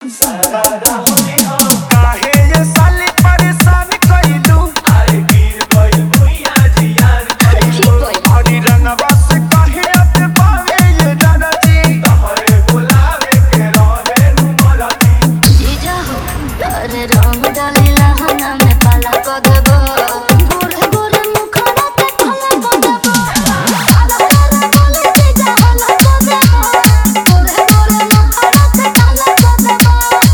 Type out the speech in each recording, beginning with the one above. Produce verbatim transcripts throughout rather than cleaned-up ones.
काहे ये साली परेशान कइलू अरे गिर गइल भुइया जियान कइलू हरी रंगवा से काहे अत पावे ये दादा जी तोहरे बुलावे के रहे नु मरती जीजा हो अरे रंग डालीला हना में पाला क देबो गोरे गोरे मुखड़ा के काला क देबो आला आला बोले जीजा हला क देबो गोरे गोरे मुखड़ा के काला क देबो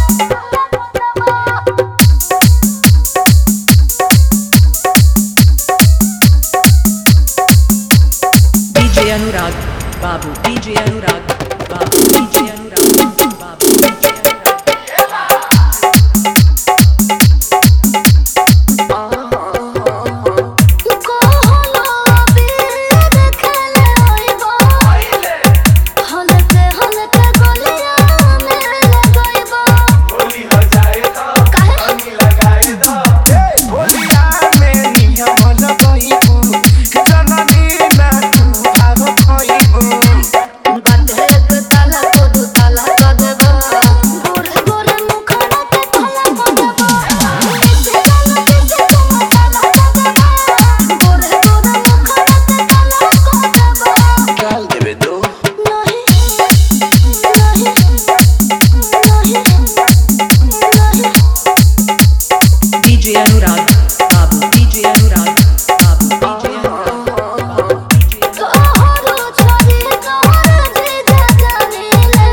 डीजे अनुराग बाबू डीजे अनुराग बाबू डीजे अनुराग बाबू डीजे अनुराग कोहलो बीर खेले होइबो हलते हलते गलिया में लगइबो होली हो जाए तो काहे पानी लगाए दो ए होलिया में नियम लगाइबू जननी ना तू भाव खइबू बाटे के ताला को दू ताला क देबो गोरे गोरे मुखड़ा के काला क देबो पीछे गाना पीछे तुम ताला क देबो गोरे गोरे मुखड़ा के काला क देबो काल देवे दो नहीं नहीं नहीं नहीं डीजे अनुराग बाबू डीजे अनुराग बाबू डीजे अनुराग बाबू डीजे तोहरो छोरी तोहर जीजा जानीले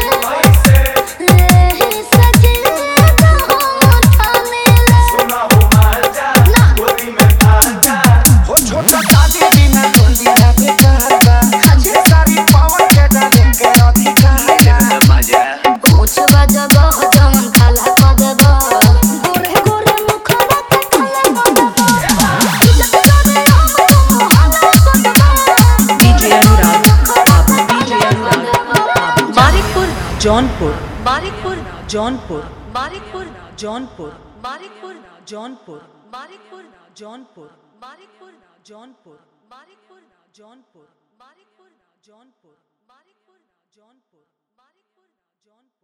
एही सजी तो हम ठानीले सुना हो माजा गोदी में आजा हो छोटा दादी बिना होली ना बेकार बा ये सारी पावन के डाले के अधिकार बा मजा पूछ बजगह जवन खाला क देबो गोरे गोरे मुखड़ा के काला क देबो इज्जत करे हम तुम हाला क देबो डीजे अनुराग बाबू डीजे अनुराग बाबू बारिकपुर जौनपुर बारिकपुर जौनपुर बारिकपुर जौनपुर बारिकपुर जौनपुर बारिकपुर जौनपुर बारिकपुर जौनपुर बारिकपुर जौनपुर बारिकपुर जौनपुर बारिकपुर जौनपुर बारिकपुर जौनपुर